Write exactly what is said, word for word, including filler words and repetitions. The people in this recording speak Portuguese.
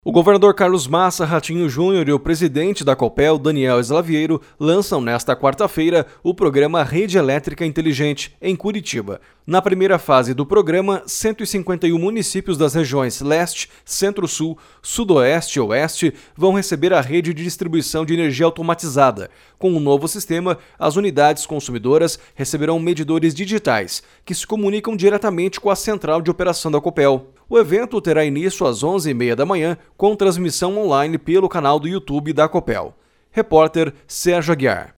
O governador Carlos Massa Ratinho Júnior e o presidente da Copel, Daniel Slaviero, lançam nesta quarta-feira o programa Rede Elétrica Inteligente, em Curitiba. Na primeira fase do programa, cento e cinquenta e um municípios das regiões Leste, Centro-Sul, Sudoeste e Oeste vão receber a rede de distribuição de energia automatizada. Com o novo sistema, as unidades consumidoras receberão medidores digitais, que se comunicam diretamente com a central de operação da Copel. O evento terá início às onze e meia da manhã, com transmissão online pelo canal do YouTube da Copel. Repórter Sérgio Aguiar.